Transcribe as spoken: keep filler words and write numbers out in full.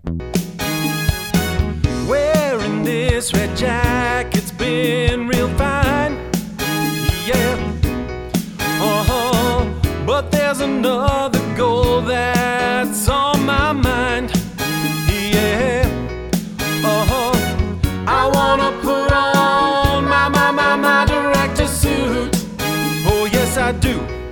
Wearing this red jacket's been real fine, yeah. Uh-huh. But there's another goal that's on my mind, yeah. Uh-huh. I wanna put on my, my, my, my director suit. Oh, yes, I do.